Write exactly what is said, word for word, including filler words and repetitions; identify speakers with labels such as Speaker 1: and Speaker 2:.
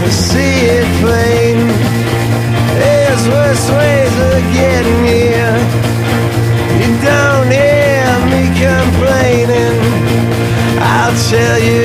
Speaker 1: see it plain. There's worse ways of getting here. You don't hear me complaining. I'll tell you